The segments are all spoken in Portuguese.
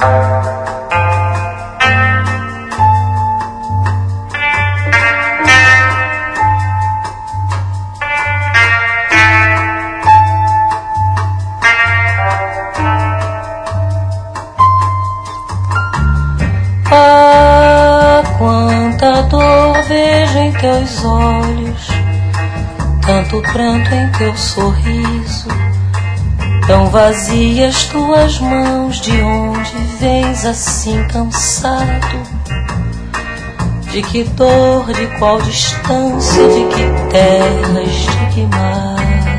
Ah, quanta dor vejo em teus olhos, tanto pranto em teu sorriso. Tão vazias tuas mãos, de onde vens assim cansado? De que dor, de qual distância, de que terras, de que mar?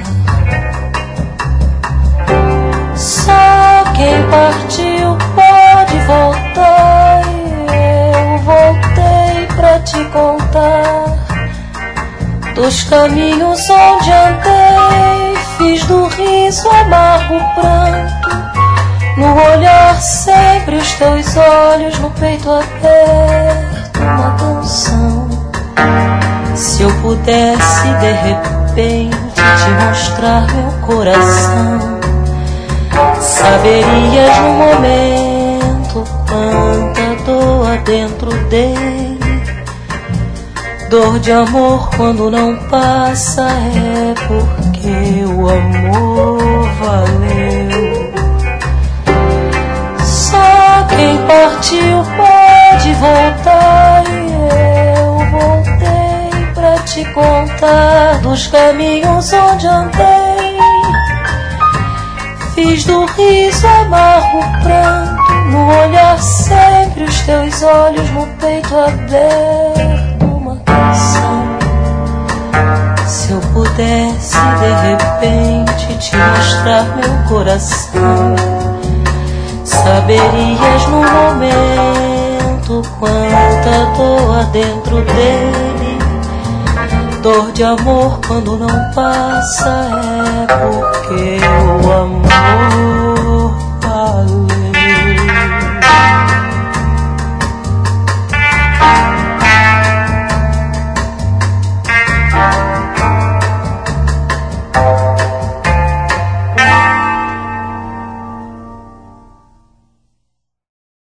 Só quem partiu pode voltar, e eu voltei pra te contar dos caminhos onde andei. Fiz do riso amargo pranto, no olhar sempre os teus olhos, no peito aberto uma canção. Se eu pudesse de repente te mostrar meu coração, saberias no momento quanta dor há dentro dele. Dor de amor quando não passa é porque o amor valeu. Só quem partiu pode voltar, e eu voltei pra te contar dos caminhos onde andei. Fiz do riso amargo pranto, no olhar sempre os teus olhos, no peito aberto. Se eu pudesse de repente te mostrar meu coração, saberias no momento quanta dor há dentro dele. Dor de amor quando não passa é porque o amor